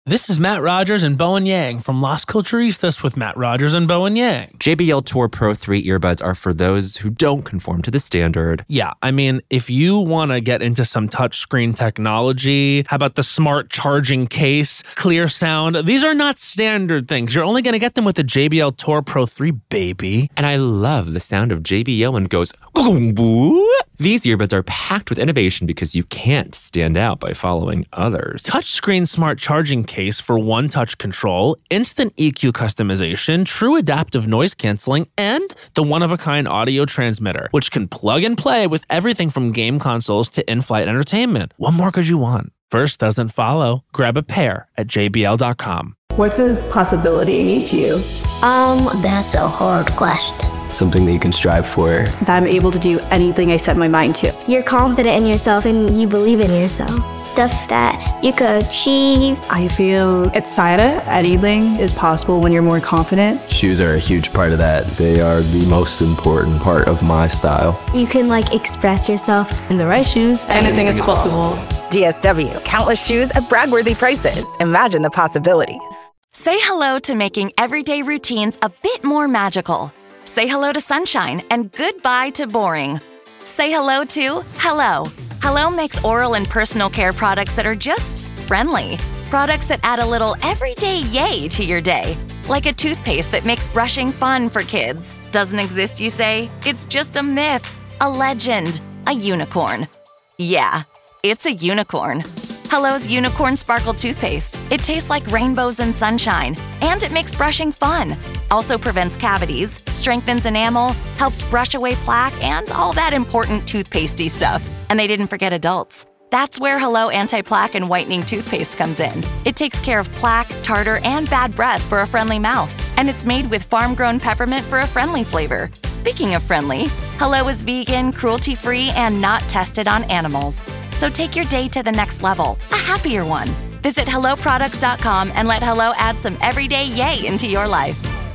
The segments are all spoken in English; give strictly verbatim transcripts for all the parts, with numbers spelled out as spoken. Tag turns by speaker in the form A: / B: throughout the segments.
A: This is Matt Rogers and Bowen Yang from Las Culturistas with Matt Rogers and Bowen Yang.
B: J B L Tour Pro three earbuds are for those who don't conform to the standard.
A: Yeah, I mean, if you want to get into some touchscreen technology, how about the smart charging case, clear sound? These are not standard things. You're only going to get them with the J B L Tour Pro three, baby.
B: And I love the sound of J B L when it goes, "Gong-boo." These earbuds are packed with innovation because you can't stand out by following others.
A: Touchscreen smart charging case for one-touch control, instant E Q customization, true adaptive noise canceling, and the one-of-a-kind audio transmitter, which can plug and play with everything from game consoles to in-flight entertainment. What more could you want? First doesn't follow. Grab a pair at j b l dot com.
C: What does possibility mean to you?
D: Um, that's a hard question.
E: Something that you can strive for.
C: That I'm able to do anything I set my mind to.
D: You're confident in yourself and you believe in yourself. Stuff that you could achieve.
C: I feel excited. Anything is possible when you're more confident.
E: Shoes are a huge part of that. They are the most important part of my style.
D: You can like express yourself.
C: In the right shoes, anything is possible.
F: D S W, countless shoes at brag-worthy prices. Imagine the possibilities.
G: Say hello to making everyday routines a bit more magical. Say hello to sunshine and goodbye to boring. Say hello to Hello. Hello makes oral and personal care products that are just friendly. Products that add a little everyday yay to your day. Like a toothpaste that makes brushing fun for kids. Doesn't exist, you say? It's just a myth, a legend, a unicorn. Yeah, it's a unicorn. Hello's Unicorn Sparkle Toothpaste. It tastes like rainbows and sunshine, and it makes brushing fun. Also prevents cavities, strengthens enamel, helps brush away plaque, and all that important toothpastey stuff. And they didn't forget adults. That's where Hello Anti-Plaque and Whitening Toothpaste comes in. It takes care of plaque, tartar, and bad breath for a friendly mouth. And it's made with farm-grown peppermint for a friendly flavor. Speaking of friendly, Hello is vegan, cruelty-free, and not tested on animals. So take your day to the next level, a happier one. Visit hello products dot com and let Hello add some everyday yay into your life.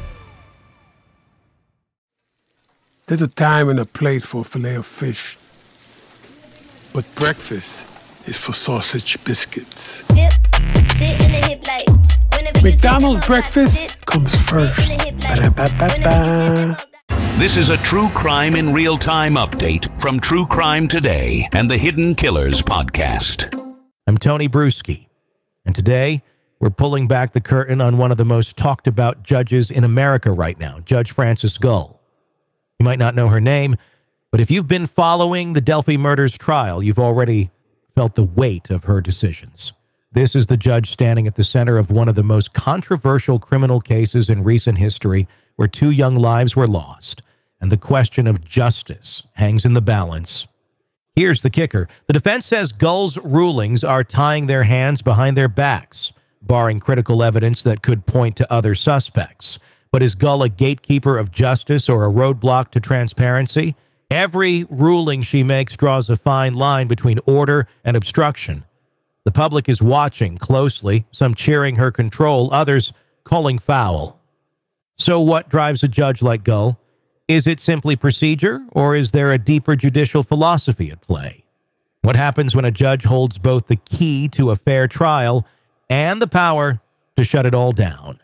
H: There's a time and a place for filet of fish. But breakfast is for sausage biscuits. Dip, sit in the hip like, McDonald's breakfast comes first. Ba-da-ba-ba-ba.
I: This is a True Crime in Real Time update from True Crime Today and the Hidden Killers podcast.
J: I'm Tony Bruschi, and today we're pulling back the curtain on one of the most talked about judges in America right now, Judge Frances Gull. You might not know her name, but if you've been following the Delphi murders trial, you've already felt the weight of her decisions. This is the judge standing at the center of one of the most controversial criminal cases in recent history, where two young lives were lost, and the question of justice hangs in the balance. Here's the kicker. The defense says Gull's rulings are tying their hands behind their backs, barring critical evidence that could point to other suspects. But is Gull a gatekeeper of justice or a roadblock to transparency? Every ruling she makes draws a fine line between order and obstruction. The public is watching closely, some cheering her control, others calling foul. So what drives a judge like Gull? Is it simply procedure, or is there a deeper judicial philosophy at play? What happens when a judge holds both the key to a fair trial and the power to shut it all down?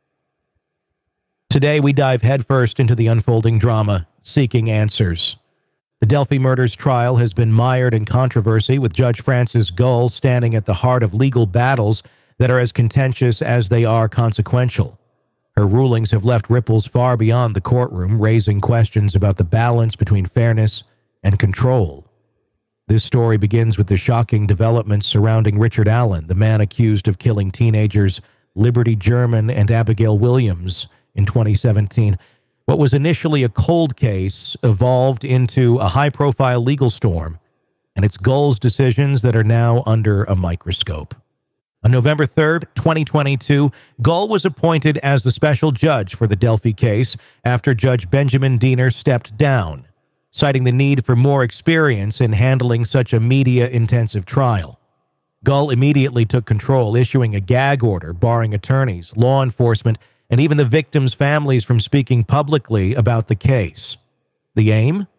J: Today, we dive headfirst into the unfolding drama, seeking answers. The Delphi murders trial has been mired in controversy, with Judge Frances Gull standing at the heart of legal battles that are as contentious as they are consequential. Her rulings have left ripples far beyond the courtroom, raising questions about the balance between fairness and control. This story begins with the shocking developments surrounding Richard Allen, the man accused of killing teenagers Liberty German and Abigail Williams in twenty seventeen. What was initially a cold case evolved into a high-profile legal storm, and it's Gull's decisions that are now under a microscope. On November third, twenty twenty-two, Gull was appointed as the special judge for the Delphi case after Judge Benjamin Diener stepped down, citing the need for more experience in handling such a media-intensive trial. Gull immediately took control, issuing a gag order barring attorneys, law enforcement, and even the victims' families from speaking publicly about the case. The aim?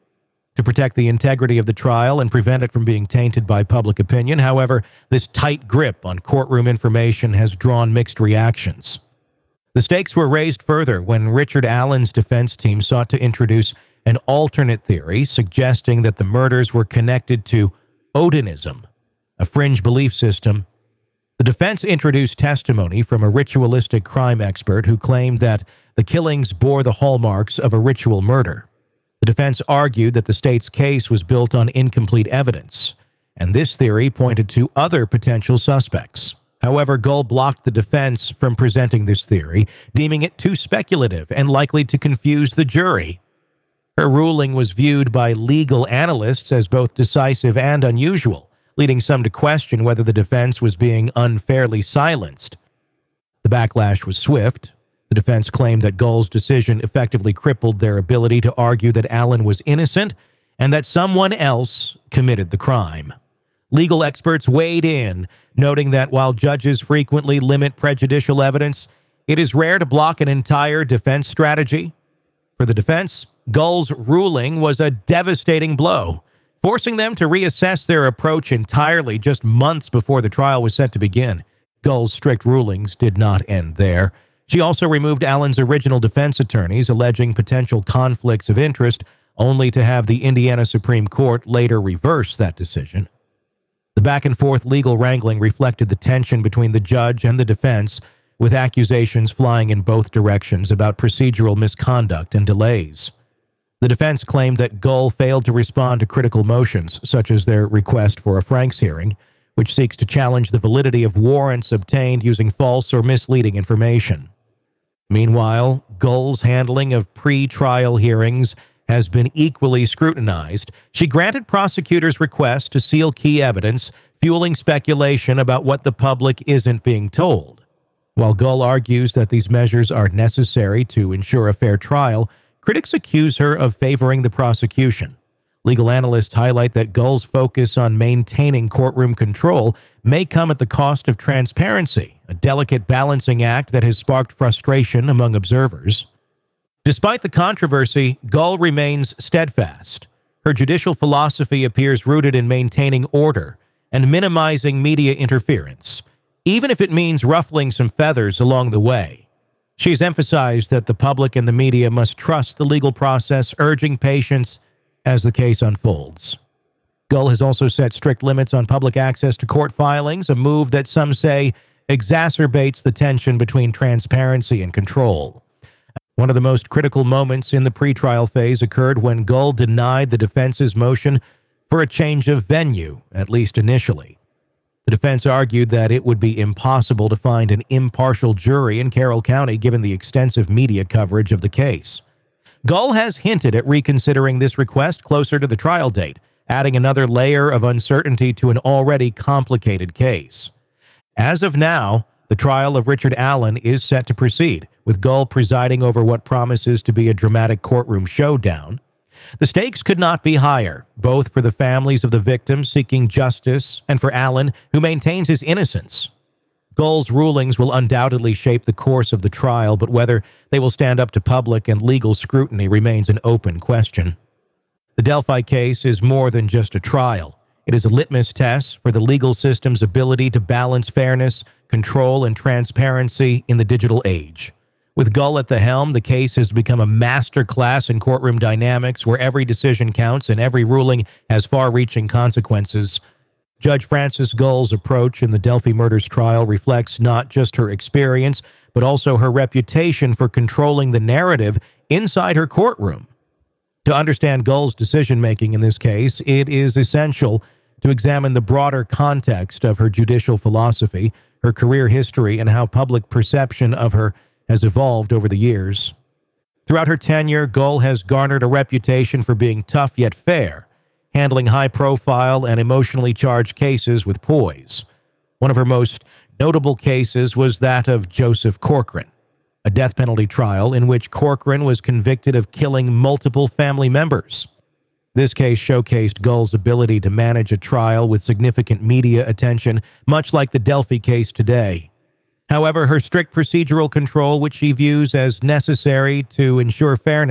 J: to protect the integrity of the trial and prevent it from being tainted by public opinion. However, this tight grip on courtroom information has drawn mixed reactions. The stakes were raised further when Richard Allen's defense team sought to introduce an alternate theory suggesting that the murders were connected to Odinism, a fringe belief system. The defense introduced testimony from a ritualistic crime expert who claimed that the killings bore the hallmarks of a ritual murder. The defense argued that the state's case was built on incomplete evidence, and this theory pointed to other potential suspects. However, Gull blocked the defense from presenting this theory, deeming it too speculative and likely to confuse the jury. Her ruling was viewed by legal analysts as both decisive and unusual, leading some to question whether the defense was being unfairly silenced. The backlash was swift. The defense claimed that Gull's decision effectively crippled their ability to argue that Allen was innocent and that someone else committed the crime. Legal experts weighed in, noting that while judges frequently limit prejudicial evidence, it is rare to block an entire defense strategy. For the defense, Gull's ruling was a devastating blow, forcing them to reassess their approach entirely just months before the trial was set to begin. Gull's strict rulings did not end there. She also removed Allen's original defense attorneys, alleging potential conflicts of interest, only to have the Indiana Supreme Court later reverse that decision. The back-and-forth legal wrangling reflected the tension between the judge and the defense, with accusations flying in both directions about procedural misconduct and delays. The defense claimed that Gull failed to respond to critical motions, such as their request for a Franks hearing, which seeks to challenge the validity of warrants obtained using false or misleading information. Meanwhile, Gull's handling of pre-trial hearings has been equally scrutinized. She granted prosecutors' requests to seal key evidence, fueling speculation about what the public isn't being told. While Gull argues that these measures are necessary to ensure a fair trial, critics accuse her of favoring the prosecution. Legal analysts highlight that Gull's focus on maintaining courtroom control may come at the cost of transparency, a delicate balancing act that has sparked frustration among observers. Despite the controversy, Gull remains steadfast. Her judicial philosophy appears rooted in maintaining order and minimizing media interference, even if it means ruffling some feathers along the way. She's emphasized that the public and the media must trust the legal process, urging patience as the case unfolds. Gull has also set strict limits on public access to court filings, a move that some say exacerbates the tension between transparency and control. One of the most critical moments in the pretrial phase occurred when Gull denied the defense's motion for a change of venue, at least initially. The defense argued that it would be impossible to find an impartial jury in Carroll County given the extensive media coverage of the case. Gull has hinted at reconsidering this request closer to the trial date, adding another layer of uncertainty to an already complicated case. As of now, the trial of Richard Allen is set to proceed, with Gull presiding over what promises to be a dramatic courtroom showdown. The stakes could not be higher, both for the families of the victims seeking justice and for Allen, who maintains his innocence. Gull's rulings will undoubtedly shape the course of the trial, but whether they will stand up to public and legal scrutiny remains an open question. The Delphi case is more than just a trial. It is a litmus test for the legal system's ability to balance fairness, control, and transparency in the digital age. With Gull at the helm, the case has become a masterclass in courtroom dynamics where every decision counts and every ruling has far-reaching consequences. Judge Frances Gull's approach in the Delphi murders trial reflects not just her experience, but also her reputation for controlling the narrative inside her courtroom. To understand Gull's decision-making in this case, it is essential to examine the broader context of her judicial philosophy, her career history, and how public perception of her has evolved over the years. Throughout her tenure, Gull has garnered a reputation for being tough yet fair, handling high-profile and emotionally charged cases with poise. One of her most notable cases was that of Joseph Corcoran, a death penalty trial in which Corcoran was convicted of killing multiple family members. This case showcased Gull's ability to manage a trial with significant media attention, much like the Delphi case today. However, her strict procedural control, which she views as necessary to ensure fairness,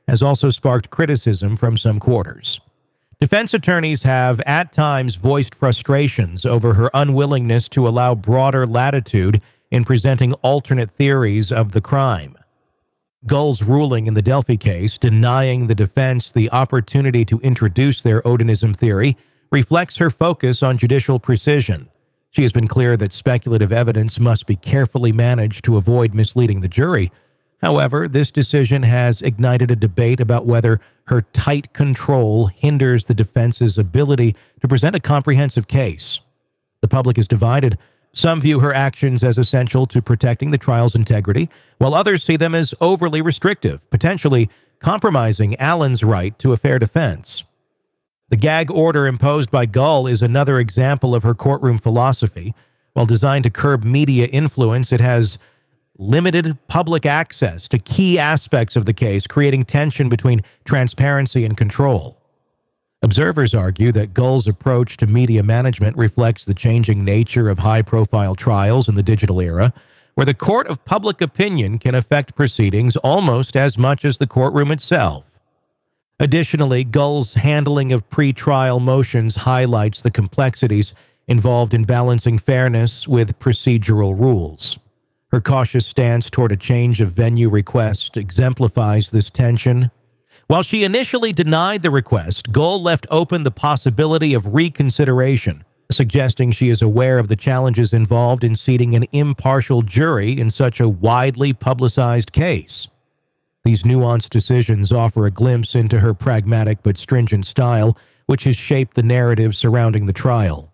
J: has also sparked criticism from some quarters. Defense attorneys have at times voiced frustrations over her unwillingness to allow broader latitude in presenting alternate theories of the crime. Gull's ruling in the Delphi case, denying the defense the opportunity to introduce their Odinism theory, reflects her focus on judicial precision. She has been clear that speculative evidence must be carefully managed to avoid misleading the jury. However, this decision has ignited a debate about whether her tight control hinders the defense's ability to present a comprehensive case. The public is divided. Some view her actions as essential to protecting the trial's integrity, while others see them as overly restrictive, potentially compromising Allen's right to a fair defense. The gag order imposed by Gull is another example of her courtroom philosophy. While designed to curb media influence, it has limited public access to key aspects of the case, creating tension between transparency and control. Observers argue that Gull's approach to media management reflects the changing nature of high-profile trials in the digital era, where the court of public opinion can affect proceedings almost as much as the courtroom itself. Additionally, Gull's handling of pre-trial motions highlights the complexities involved in balancing fairness with procedural rules. Her cautious stance toward a change of venue request exemplifies this tension. While she initially denied the request, Gull left open the possibility of reconsideration, suggesting she is aware of the challenges involved in seating an impartial jury in such a widely publicized case. These nuanced decisions offer a glimpse into her pragmatic but stringent style, which has shaped the narrative surrounding the trial.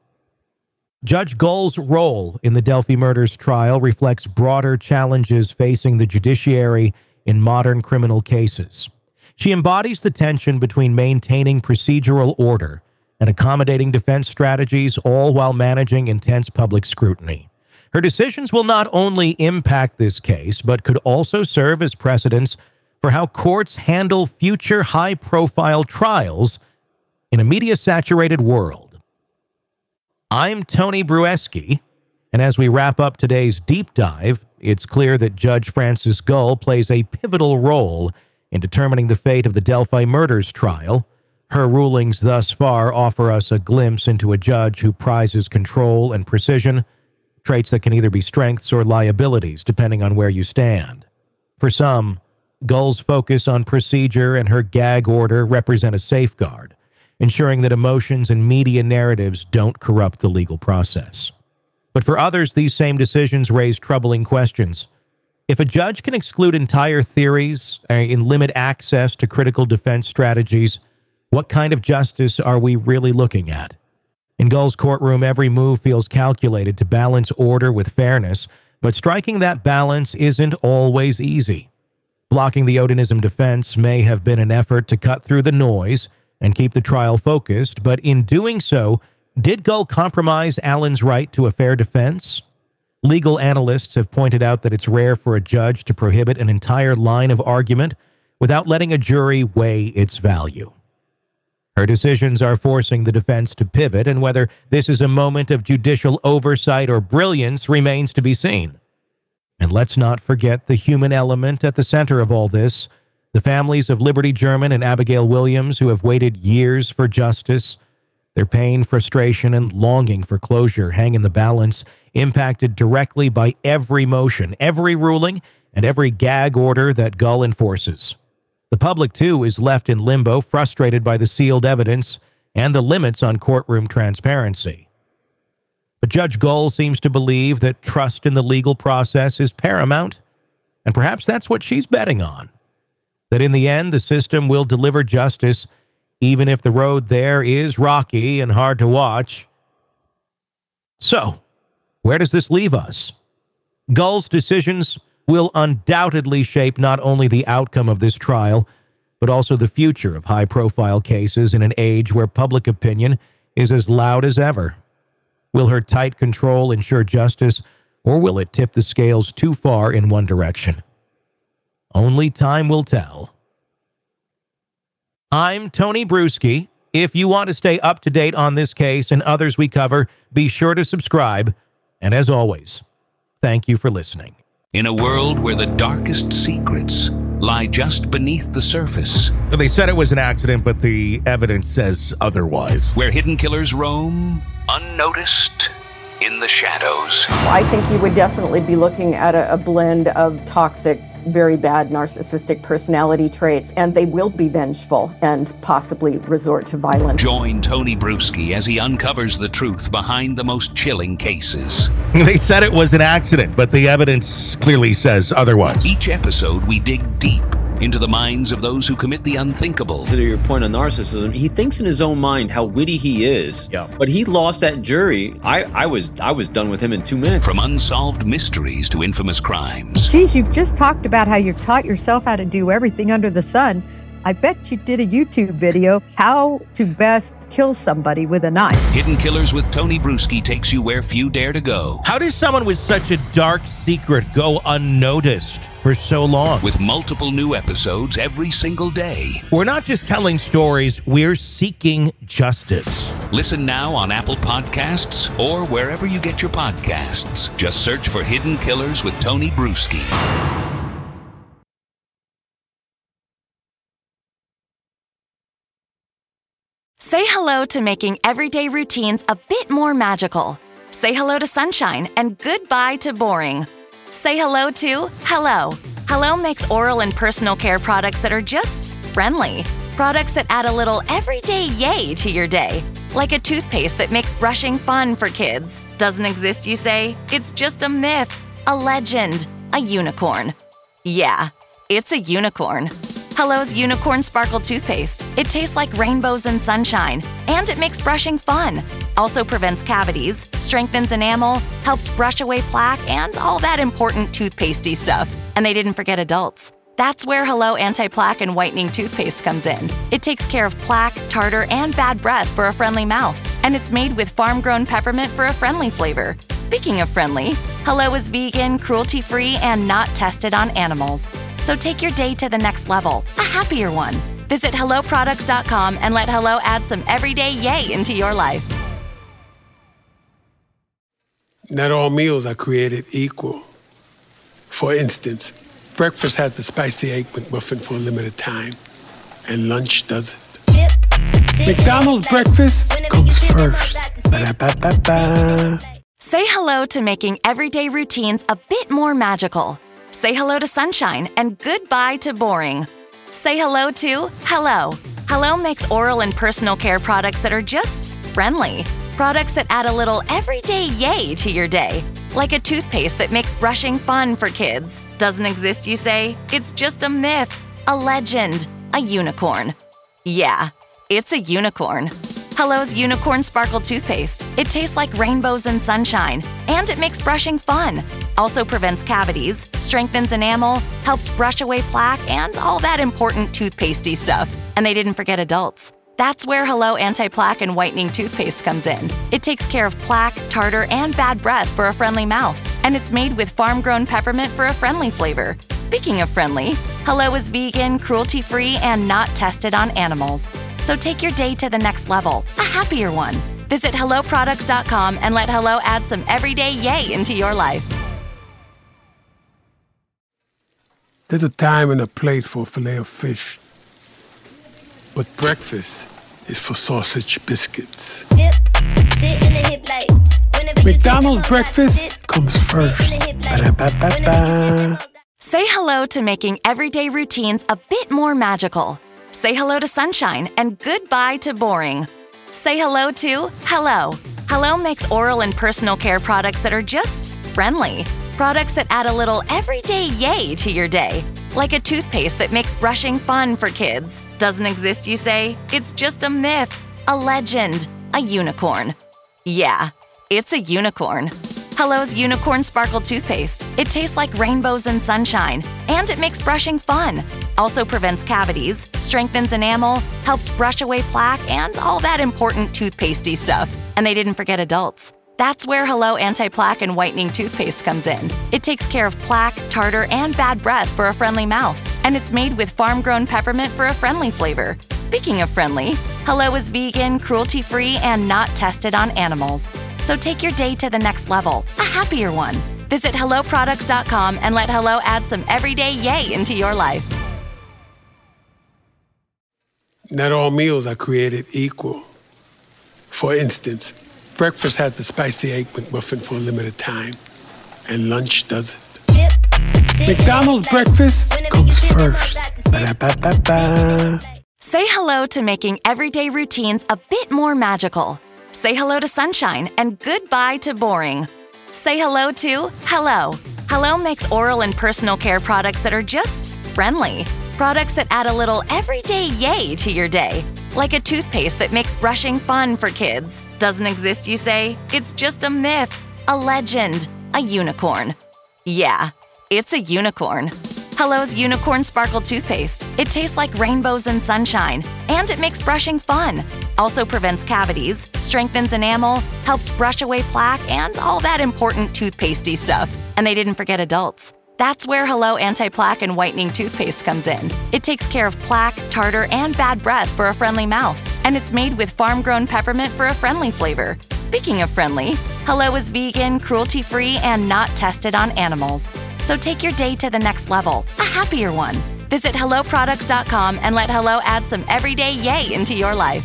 J: Judge Gull's role in the Delphi murders trial reflects broader challenges facing the judiciary in modern criminal cases. She embodies the tension between maintaining procedural order and accommodating defense strategies, all while managing intense public scrutiny. Her decisions will not only impact this case, but could also serve as precedents for how courts handle future high-profile trials in a media-saturated world. I'm Tony Brueski, and as we wrap up today's deep dive, it's clear that Judge Frances Gull plays a pivotal role in determining the fate of the Delphi murders trial. Her rulings thus far offer us a glimpse into a judge who prizes control and precision, traits that can either be strengths or liabilities, depending on where you stand. For some, Gull's focus on procedure and her gag order represent a safeguard, ensuring that emotions and media narratives don't corrupt the legal process. But for others, these same decisions raise troubling questions. If a judge can exclude entire theories and limit access to critical defense strategies, what kind of justice are we really looking at? In Gull's courtroom, every move feels calculated to balance order with fairness, but striking that balance isn't always easy. Blocking the Odinism defense may have been an effort to cut through the noise and keep the trial focused, but in doing so, did Gull compromise Allen's right to a fair defense? Legal analysts have pointed out that it's rare for a judge to prohibit an entire line of argument without letting a jury weigh its value. Her decisions are forcing the defense to pivot, and whether this is a moment of judicial oversight or brilliance remains to be seen. And let's not forget the human element at the center of all this, the families of Liberty German and Abigail Williams who have waited years for justice. Their pain, frustration, and longing for closure hang in the balance, impacted directly by every motion, every ruling, and every gag order that Gull enforces. The public, too, is left in limbo, frustrated by the sealed evidence and the limits on courtroom transparency. But Judge Gull seems to believe that trust in the legal process is paramount, and perhaps that's what she's betting on. That in the end, the system will deliver justice, even if the road there is rocky and hard to watch. So, where does this leave us? Gull's decisions will undoubtedly shape not only the outcome of this trial, but also the future of high-profile cases in an age where public opinion is as loud as ever. Will her tight control ensure justice, or will it tip the scales too far in one direction? Only time will tell. I'm Tony Brueski. If you want to stay up to date on this case and others we cover, be sure to subscribe. And as always, thank you for listening.
I: In a world where the darkest secrets lie just beneath the surface.
J: They said it was an accident, but the evidence says otherwise.
I: Where hidden killers roam, unnoticed, in the shadows.
K: I think you would definitely be looking at a, a blend of toxic, very bad narcissistic personality traits, and they will be vengeful and possibly resort to violence.
I: Join Tony Brueski as he uncovers the truth behind the most chilling cases.
J: They said it was an accident, but the evidence clearly says otherwise.
I: Each episode, we dig deep into the minds of those who commit the unthinkable.
L: To your point on narcissism, he thinks in his own mind how witty he is.
J: Yeah.
L: But he lost that jury. I, I was I was done with him in two minutes.
I: From unsolved mysteries to infamous crimes.
M: Geez, you've just talked about how you taught yourself how to do everything under the sun. I bet you did a YouTube video, how to best kill somebody with a knife.
I: Hidden Killers with Tony Brueski takes you where few dare to go.
J: How does someone with such a dark secret go unnoticed for so long?
I: With multiple new episodes every single day.
J: We're not just telling stories, we're seeking justice.
I: Listen now on Apple Podcasts or wherever you get your podcasts. Just search for Hidden Killers with Tony Brueski.
G: Say hello to making everyday routines a bit more magical. Say hello to sunshine and goodbye to boring. Say hello to Hello. Hello makes oral and personal care products that are just friendly. Products that add a little everyday yay to your day. Like a toothpaste that makes brushing fun for kids. Doesn't exist, you say? It's just a myth, a legend, a unicorn. Yeah, it's a unicorn. Hello's Unicorn Sparkle Toothpaste. It tastes like rainbows and sunshine, and it makes brushing fun. Also prevents cavities, strengthens enamel, helps brush away plaque, and all that important toothpastey stuff. And they didn't forget adults. That's where Hello Anti-Plaque and Whitening Toothpaste comes in. It takes care of plaque, tartar, and bad breath for a friendly mouth. And it's made with farm-grown peppermint for a friendly flavor. Speaking of friendly, Hello is vegan, cruelty-free, and not tested on animals. So take your day to the next level, a happier one. Visit hello products dot com and let Hello add some everyday yay into your life.
H: Not all meals are created equal. For instance, breakfast has the spicy egg McMuffin for a limited time, and lunch doesn't. McDonald's breakfast comes first. Ba-da-ba-ba-ba.
G: Say hello to making everyday routines a bit more magical. Say hello to sunshine and goodbye to boring. Say hello to Hello. Hello makes oral and personal care products that are just friendly. Products that add a little everyday yay to your day. Like a toothpaste that makes brushing fun for kids. Doesn't exist, you say? It's just a myth, a legend, a unicorn. Yeah, it's a unicorn. Hello's Unicorn Sparkle Toothpaste. It tastes like rainbows and sunshine, and it makes brushing fun. Also prevents cavities, strengthens enamel, helps brush away plaque, and all that important toothpastey stuff. And they didn't forget adults. That's where Hello Anti-Plaque and Whitening Toothpaste comes in. It takes care of plaque, tartar, and bad breath for a friendly mouth. And it's made with farm-grown peppermint for a friendly flavor. Speaking of friendly, Hello is vegan, cruelty-free, and not tested on animals. So take your day to the next level, a happier one. Visit hello products dot com and let Hello add some everyday yay into your life.
H: There's a time and a place for filet of fish, but breakfast is for sausage biscuits. McDonald's breakfast comes first. Ba-da-ba-ba-ba.
G: Say hello to making everyday routines a bit more magical. Say hello to sunshine and goodbye to boring. Say hello to Hello. Hello makes oral and personal care products that are just friendly. Products that add a little everyday yay to your day. Like a toothpaste that makes brushing fun for kids. Doesn't exist, you say? It's just a myth, a legend, a unicorn. Yeah, it's a unicorn. Hello's Unicorn Sparkle Toothpaste. It tastes like rainbows and sunshine, and it makes brushing fun. Also prevents cavities, strengthens enamel, helps brush away plaque, and all that important toothpastey stuff. And they didn't forget adults. That's where Hello Anti-Plaque and Whitening Toothpaste comes in. It takes care of plaque, tartar, and bad breath for a friendly mouth. And it's made with farm-grown peppermint for a friendly flavor. Speaking of friendly, Hello is vegan, cruelty-free, and not tested on animals. So take your day to the next level, a happier one. Visit hello products dot com and let Hello add some everyday yay into your life.
H: Not all meals are created equal. For instance, breakfast has the spicy egg McMuffin for a limited time, and lunch doesn't. McDonald's breakfast comes first. Ba-da-ba-ba-ba.
G: Say hello to making everyday routines a bit more magical. Say hello to sunshine and goodbye to boring. Say hello to Hello. Hello makes oral and personal care products that are just friendly. Products that add a little everyday yay to your day. Like a toothpaste that makes brushing fun for kids. Doesn't exist, you say? It's just a myth, a legend, a unicorn. Yeah, it's a unicorn. Hello's Unicorn Sparkle Toothpaste. It tastes like rainbows and sunshine, and it makes brushing fun. Also prevents cavities, strengthens enamel, helps brush away plaque, and all that important toothpastey stuff. And they didn't forget adults. That's where Hello Anti-Plaque and Whitening Toothpaste comes in. It takes care of plaque, tartar, and bad breath for a friendly mouth. And it's made with farm-grown peppermint for a friendly flavor. Speaking of friendly, Hello is vegan, cruelty-free, and not tested on animals. So take your day to the next level, a happier one. Visit hello products dot com and let Hello add some everyday yay into your life.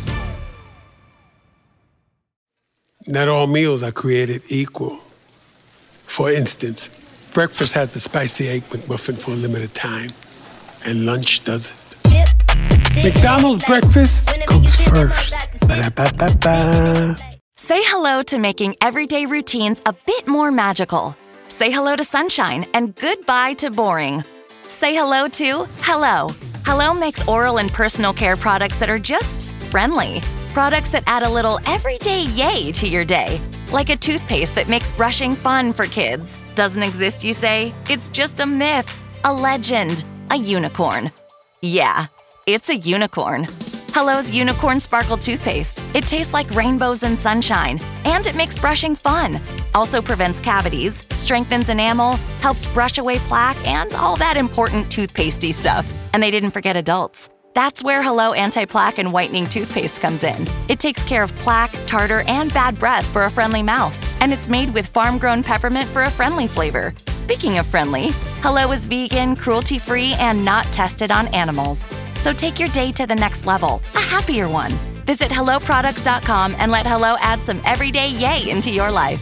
H: Not all meals are created equal. For instance, breakfast has the spicy egg McMuffin for a limited time, and lunch doesn't. McDonald's breakfast comes first. Ba-da-ba-ba-ba.
G: Say hello to making everyday routines a bit more magical. Say hello to sunshine and goodbye to boring. Say hello to Hello. Hello makes oral and personal care products that are just friendly. Products that add a little everyday yay to your day. Like a toothpaste that makes brushing fun for kids. Doesn't exist, you say? It's just a myth, a legend, a unicorn. Yeah, it's a unicorn. Hello's Unicorn Sparkle Toothpaste. It tastes like rainbows and sunshine, and it makes brushing fun. Also prevents cavities, strengthens enamel, helps brush away plaque, and all that important toothpastey stuff. And they didn't forget adults. That's where Hello Anti-Plaque and Whitening Toothpaste comes in. It takes care of plaque, tartar, and bad breath for a friendly mouth. And it's made with farm-grown peppermint for a friendly flavor. Speaking of friendly, Hello is vegan, cruelty-free, and not tested on animals. So take your day to the next level, a happier one. Visit hello products dot com and let Hello add some everyday yay into your life.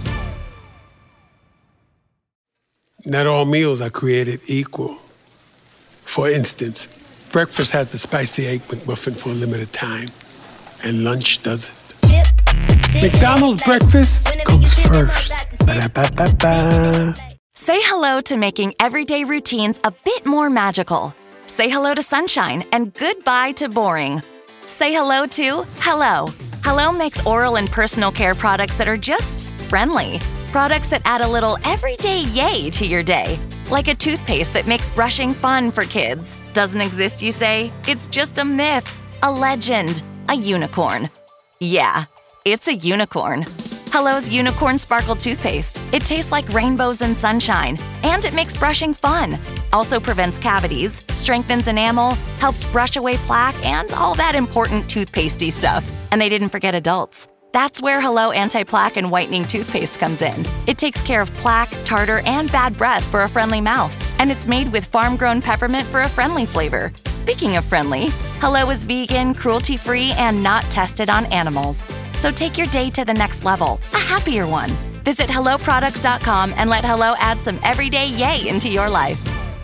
H: Not all meals are created equal. For instance, breakfast has the spicy egg McMuffin for a limited time, and lunch doesn't. McDonald's breakfast comes first. Ba-da-ba-ba-ba.
G: Say hello to making everyday routines a bit more magical. Say hello to sunshine and goodbye to boring. Say hello to Hello. Hello makes oral and personal care products that are just friendly. Products that add a little everyday yay to your day. Like a toothpaste that makes brushing fun for kids. Doesn't exist, you say? It's just a myth, a legend, a unicorn. Yeah, it's a unicorn. Hello's Unicorn Sparkle Toothpaste. It tastes like rainbows and sunshine, and it makes brushing fun. Also prevents cavities, strengthens enamel, helps brush away plaque, and all that important toothpastey stuff. And they didn't forget adults. That's where Hello Anti-Plaque and Whitening Toothpaste comes in. It takes care of plaque, tartar, and bad breath for a friendly mouth. And it's made with farm-grown peppermint for a friendly flavor. Speaking of friendly, Hello is vegan, cruelty-free, and not tested on animals. So take your day to the next level, a happier one. Visit hello products dot com and let Hello add some everyday yay into your life.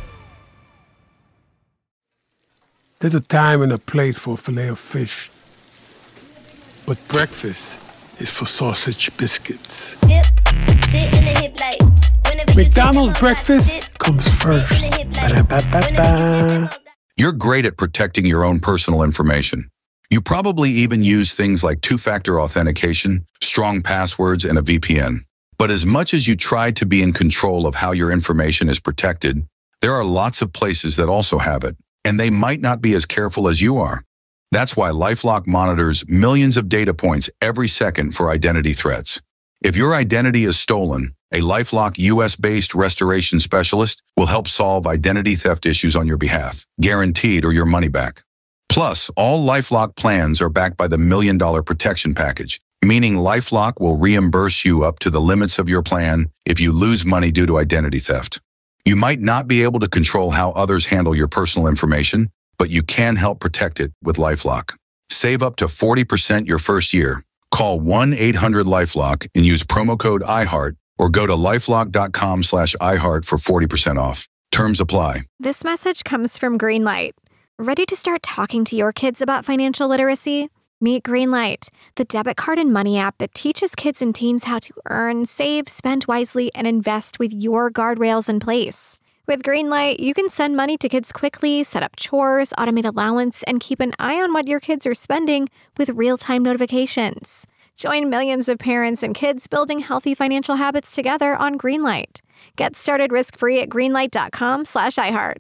H: There's a time and a place for a fillet of fish, but breakfast is for sausage biscuits. McDonald's breakfast comes first. Ba-da-ba-ba-ba.
N: You're great at protecting your own personal information. You probably even use things like two-factor authentication, strong passwords, and a V P N. But as much as you try to be in control of how your information is protected, there are lots of places that also have it, and they might not be as careful as you are. That's why LifeLock monitors millions of data points every second for identity threats. If your identity is stolen, a LifeLock U S-based restoration specialist will help solve identity theft issues on your behalf, guaranteed or your money back. Plus, all LifeLock plans are backed by the Million Dollar Protection Package, meaning LifeLock will reimburse you up to the limits of your plan if you lose money due to identity theft. You might not be able to control how others handle your personal information, but you can help protect it with LifeLock. Save up to forty percent your first year. Call one eight hundred LifeLock and use promo code iHeart or go to lifelock.com slash iHeart for forty percent off. Terms apply.
O: This message comes from Greenlight. Ready to start talking to your kids about financial literacy? Meet Greenlight, the debit card and money app that teaches kids and teens how to earn, save, spend wisely, and invest with your guardrails in place. With Greenlight, you can send money to kids quickly, set up chores, automate allowance, and keep an eye on what your kids are spending with real-time notifications. Join millions of parents and kids building healthy financial habits together on Greenlight. Get started risk-free at greenlight.com slash iHeart.